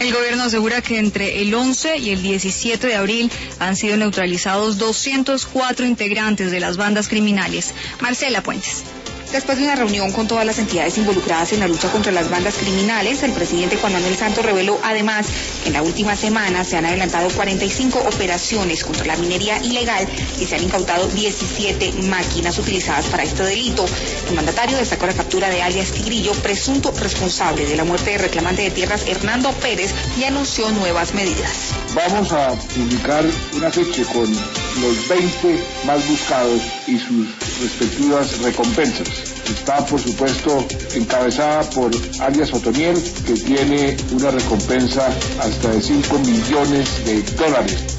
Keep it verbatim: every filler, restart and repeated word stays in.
El gobierno asegura que entre el once y el diecisiete de abril han sido neutralizados doscientos cuatro integrantes de las bandas criminales. Marcela Puentes. Después de una reunión con todas las entidades involucradas en la lucha contra las bandas criminales, el presidente Juan Manuel Santos reveló además que en la última semana se han adelantado cuarenta y cinco operaciones contra la minería ilegal y se han incautado diecisiete máquinas utilizadas para este delito. El mandatario destacó la captura de alias Tigrillo, presunto responsable de la muerte del reclamante de tierras Hernando Pérez, y anunció nuevas medidas. Vamos a publicar un afiche con los veinte más buscados y sus respectivas recompensas. Está, por supuesto, encabezada por alias Otoniel, que tiene una recompensa hasta de cinco millones de dólares.